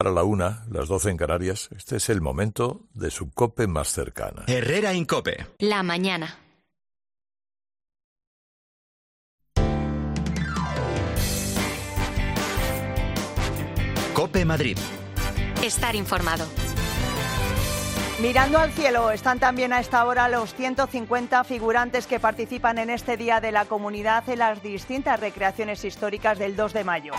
Para la 1, las 12 en Canarias, este es el momento de su COPE más cercana. Herrera Incope. La mañana. COPE Madrid. Estar informado. Mirando al cielo, están también a esta hora los 150 figurantes que participan en este Día de la Comunidad en las distintas recreaciones históricas del 2 de mayo.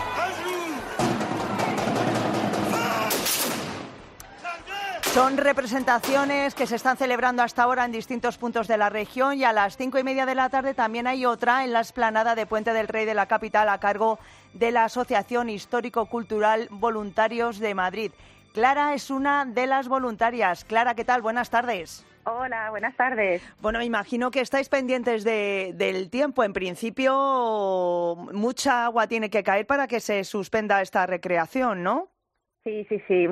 Son representaciones que se están celebrando hasta ahora en distintos puntos de la región y a las 5:30 de la tarde también hay otra en la explanada de Puente del Rey de la capital a cargo de la Asociación Histórico-Cultural Voluntarios de Madrid. Clara es una de las voluntarias. Clara, ¿qué tal? Buenas tardes. Hola, buenas tardes. Bueno, me imagino que estáis pendientes del tiempo. En principio, mucha agua tiene que caer para que se suspenda esta recreación, ¿no? Sí,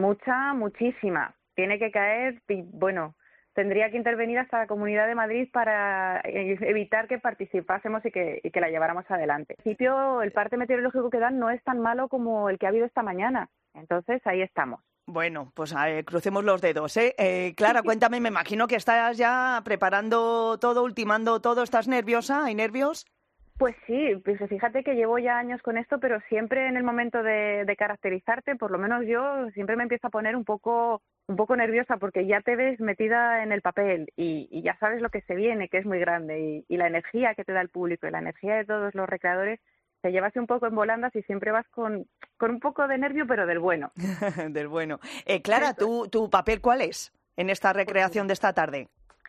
muchísima. Tiene que caer y, bueno, tendría que intervenir hasta la Comunidad de Madrid para evitar que participásemos y que la lleváramos adelante. En principio, el parte meteorológico que dan no es tan malo como el que ha habido esta mañana. Entonces, ahí estamos. Bueno, pues crucemos los dedos, ¿eh? Clara, cuéntame, me imagino que estás ya preparando todo, ultimando todo. ¿Estás nerviosa? ¿Hay nervios? Pues sí, pues fíjate que llevo ya años con esto, pero siempre en el momento de caracterizarte, por lo menos yo siempre me empiezo a poner un poco nerviosa porque ya te ves metida en el papel y ya sabes lo que se viene, que es muy grande, y la energía que te da el público y la energía de todos los recreadores te llevas un poco en volandas y siempre vas con un poco de nervio, pero del bueno. Del bueno. Clara, ¿tu papel cuál es en esta recreación de esta tarde?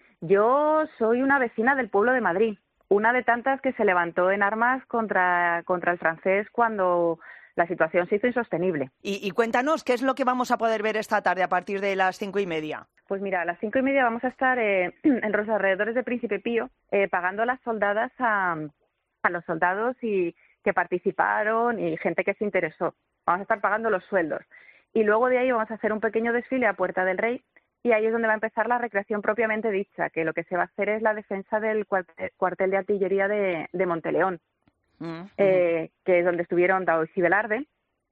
Yo soy una vecina del pueblo de Madrid, una de tantas que se levantó en armas contra el francés cuando la situación se hizo insostenible. Y cuéntanos, ¿qué es lo que vamos a poder ver esta tarde a partir de las 5:30? Pues mira, a las 5:30 vamos a estar en los alrededores de Príncipe Pío pagando las soldadas a los soldados y que participaron y gente que se interesó. Vamos a estar pagando los sueldos. Y luego de ahí vamos a hacer un pequeño desfile a Puerta del Rey y ahí es donde va a empezar la recreación propiamente dicha, que lo que se va a hacer es la defensa del cuartel de artillería de Monteleón, que es donde estuvieron Daoiz y Velarde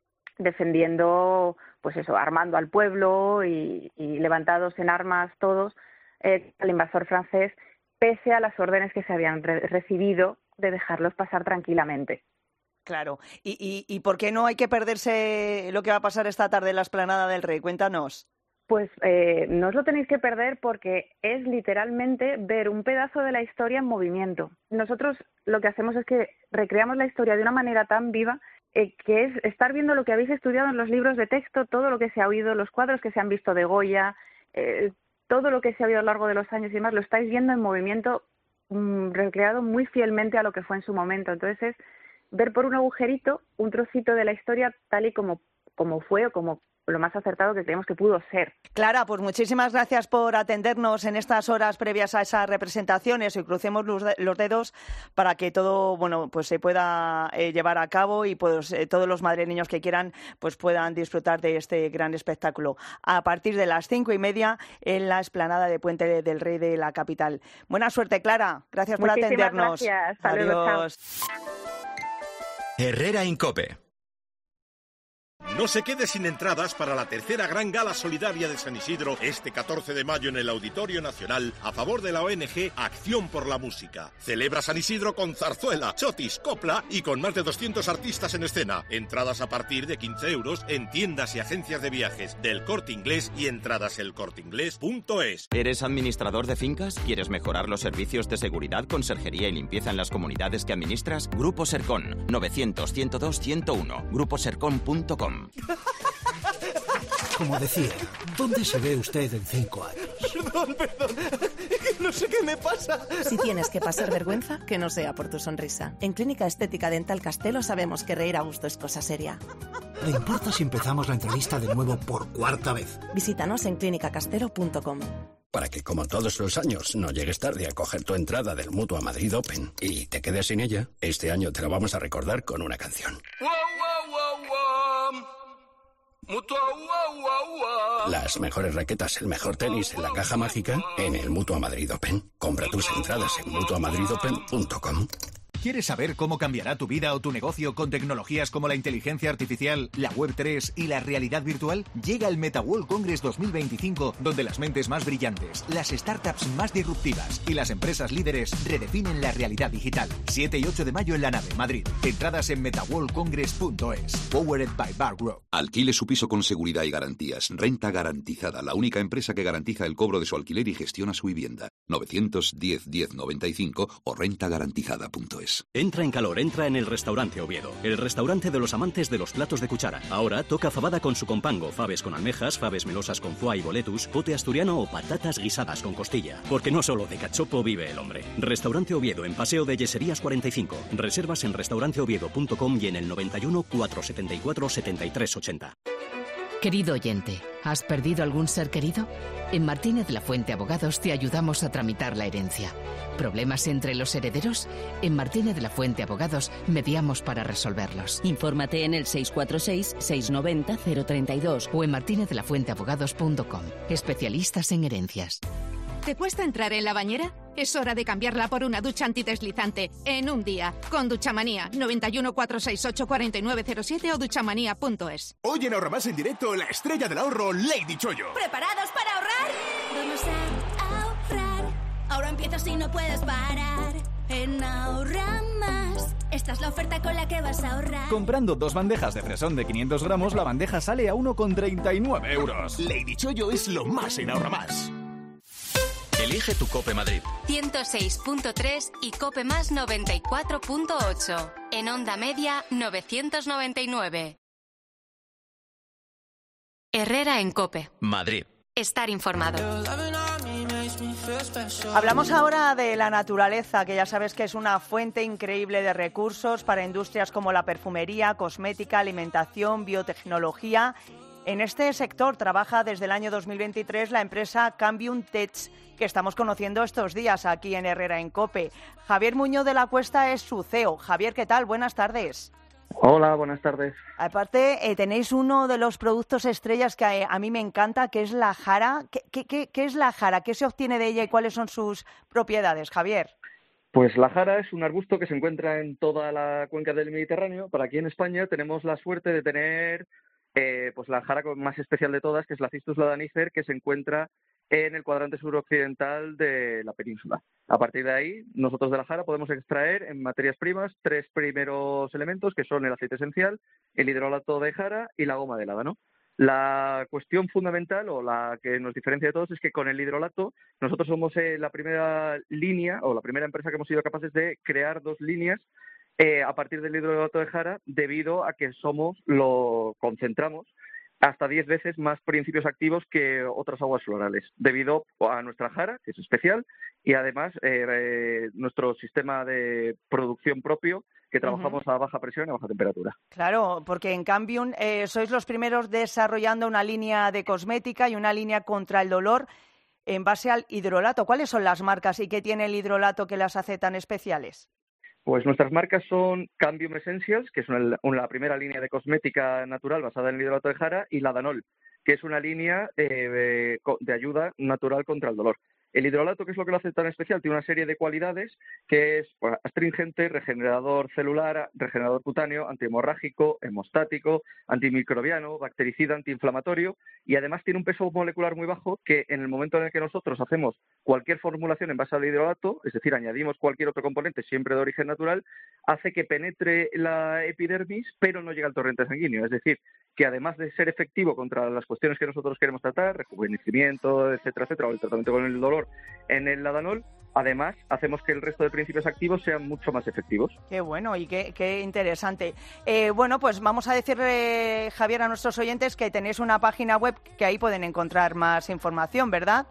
defendiendo, pues eso, armando al pueblo y levantados en armas todos al invasor francés, pese a las órdenes que se habían recibido de dejarlos pasar tranquilamente. Claro. ¿Y por qué no hay que perderse lo que va a pasar esta tarde en la explanada del Rey? Cuéntanos. Pues no os lo tenéis que perder porque es literalmente ver un pedazo de la historia en movimiento. Nosotros lo que hacemos es que recreamos la historia de una manera tan viva que es estar viendo lo que habéis estudiado en los libros de texto, todo lo que se ha oído, los cuadros que se han visto de Goya, todo lo que se ha oído a lo largo de los años y demás, lo estáis viendo en movimiento recreado muy fielmente a lo que fue en su momento. Entonces es ver por un agujerito un trocito de la historia tal y como fue o como lo más acertado que creemos que pudo ser. Clara, pues muchísimas gracias por atendernos en estas horas previas a esas representaciones y crucemos los dedos para que todo, bueno, pues se pueda llevar a cabo y pues todos los madrileños que quieran pues puedan disfrutar de este gran espectáculo a partir de las 5:30 en la explanada de Puente del Rey de la capital. Buena suerte, Clara. Gracias por atendernos. Gracias. Hasta luego. Adiós. Herrera Incope. No se quede sin entradas para la tercera gran gala solidaria de San Isidro este 14 de mayo en el Auditorio Nacional a favor de la ONG Acción por la Música. Celebra San Isidro con zarzuela, chotis, copla y con más de 200 artistas en escena. Entradas a partir de 15 euros en tiendas y agencias de viajes del Corte Inglés y entradaselcorteinglés.es. ¿Eres administrador de fincas? ¿Quieres mejorar los servicios de seguridad, conserjería y limpieza en las comunidades que administras? Grupo Sercon, 900-102-101, gruposercon.com. Como decía, ¿dónde se ve usted en 5 años? Perdón, no sé qué me pasa. Si tienes que pasar vergüenza, que no sea por tu sonrisa. En Clínica Estética Dental Castelo sabemos que reír a gusto es cosa seria. ¿Le importa si empezamos la entrevista de nuevo por 4ª vez? Visítanos en clinicacastelo.com. Para que, como todos los años, no llegues tarde a coger tu entrada del Mutua Madrid Open y te quedes sin ella, este año te la vamos a recordar con una canción. Las mejores raquetas, el mejor tenis en la caja mágica en el Mutua Madrid Open. Compra tus entradas en mutuamadridopen.com. ¿Quieres saber cómo cambiará tu vida o tu negocio con tecnologías como la inteligencia artificial, la Web3 y la realidad virtual? Llega el MetaWorld Congress 2025, donde las mentes más brillantes, las startups más disruptivas y las empresas líderes redefinen la realidad digital. 7 y 8 de mayo en La Nave, Madrid. Entradas en metaworldcongress.es. Powered by Bar Group. Alquile su piso con seguridad y garantías. Renta Garantizada, la única empresa que garantiza el cobro de su alquiler y gestiona su vivienda. 910-1095 o rentagarantizada.es. Entra en calor, entra en el Restaurante Oviedo. El restaurante de los amantes de los platos de cuchara. Ahora toca fabada con su compango, faves con almejas, faves melosas con foie y boletus, pote asturiano o patatas guisadas con costilla. Porque no solo de cachopo vive el hombre. Restaurante Oviedo en Paseo de Yeserías 45. Reservas en restauranteoviedo.com y en el 91 474 7380. Querido oyente, ¿has perdido algún ser querido? En Martínez de la Fuente Abogados te ayudamos a tramitar la herencia. ¿Problemas entre los herederos? En Martínez de la Fuente Abogados mediamos para resolverlos. Infórmate en el 646-690-032 o en martinezDelaFuenteAbogados.com. Especialistas en herencias. ¿Te cuesta entrar en la bañera? Es hora de cambiarla por una ducha antideslizante en un día. Con Duchamanía, 91 468 4907 o duchamanía.es. Hoy en Ahorramás en directo, la estrella del ahorro, Lady Chollo. ¿Preparados para ahorrar? Vamos a ahorrar. Ahora empiezas y no puedes parar. En Ahorramás, esta es la oferta con la que vas a ahorrar. Comprando 2 bandejas de fresón de 500 gramos, la bandeja sale a 1,39 euros. Lady Chollo es lo más en Ahorramás. Elige tu Cope Madrid. 106.3 y Cope Más 94.8. En Onda Media 999. Herrera en Cope. Madrid. Estar informado. Hablamos ahora de la naturaleza, que ya sabes que es una fuente increíble de recursos para industrias como la perfumería, cosmética, alimentación, biotecnología. En este sector trabaja desde el año 2023 la empresa Cambium Tech, que estamos conociendo estos días aquí en Herrera en COPE. Javier Muñoz de la Cuesta es su CEO. Javier, ¿qué tal? Buenas tardes. Hola, buenas tardes. Aparte, tenéis uno de los productos estrellas que a mí me encanta, que es la jara. ¿Qué es la jara? ¿Qué se obtiene de ella y cuáles son sus propiedades, Javier? Pues la jara es un arbusto que se encuentra en toda la cuenca del Mediterráneo. Para aquí en España tenemos la suerte de tener pues la jara más especial de todas, que es la Cistus ladanifer, que se encuentra en el cuadrante suroccidental de la península. A partir de ahí, nosotros de la jara podemos extraer en materias primas 3 primeros elementos, que son el aceite esencial, el hidrolato de jara y la goma de ládano. La cuestión fundamental, o la que nos diferencia de todos, es que con el hidrolato nosotros somos la primera línea, o la primera empresa que hemos sido capaces de crear 2 líneas a partir del hidrolato de jara, debido a que lo concentramos hasta 10 veces más principios activos que otras aguas florales, debido a nuestra jara, que es especial, y además nuestro sistema de producción propio, que trabajamos a baja presión y a baja temperatura. Claro, porque en Cambium sois los primeros desarrollando una línea de cosmética y una línea contra el dolor en base al hidrolato. ¿Cuáles son las marcas y qué tiene el hidrolato que las hace tan especiales? Pues nuestras marcas son Cambium Essentials, que es la primera línea de cosmética natural basada en el hidrolato de jara, y la Danol, que es una línea de ayuda natural contra el dolor. El hidrolato, ¿qué es lo que lo hace tan especial? Tiene una serie de cualidades, que es astringente, regenerador celular, regenerador cutáneo, antihemorrágico, hemostático, antimicrobiano, bactericida, antiinflamatorio, y además tiene un peso molecular muy bajo, que en el momento en el que nosotros hacemos cualquier formulación en base al hidrolato, es decir, añadimos cualquier otro componente siempre de origen natural, hace que penetre la epidermis, pero no llega al torrente sanguíneo. Es decir, que además de ser efectivo contra las cuestiones que nosotros queremos tratar, rejuvenecimiento, etcétera, etcétera, o el tratamiento con el dolor en el Ladanol, además hacemos que el resto de principios activos sean mucho más efectivos. Qué bueno y qué interesante. Bueno, pues vamos a decirle, Javier, a nuestros oyentes que tenéis una página web que ahí pueden encontrar más información, ¿verdad?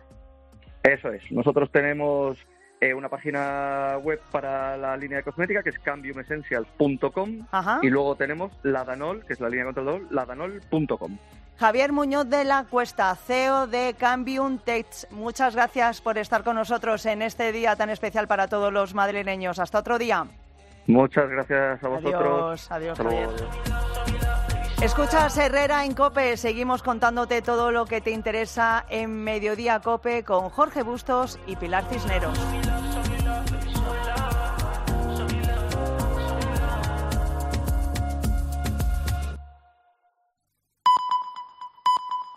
Eso es. Nosotros tenemos una página web para la línea de cosmética, que es cambiumessentials.com, y luego tenemos la Danol, que es la línea contra el dolor, ladanol.com. Javier Muñoz de la Cuesta, CEO de Cambium Tech, muchas gracias por estar con nosotros en este día tan especial para todos los madrileños. Hasta otro día. Muchas gracias a vosotros. Adiós, Javier. Escuchas Herrera en COPE, seguimos contándote todo lo que te interesa en Mediodía COPE con Jorge Bustos y Pilar Cisneros.